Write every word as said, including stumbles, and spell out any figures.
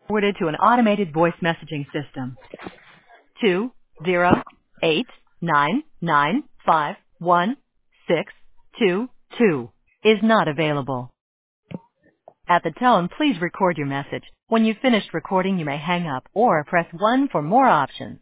Forwarded to an automated voice messaging system. Two zero eight nine nine five one six two two is not available. At the tone, please record your message. When you've finished recording, you may hang up or press one for more options.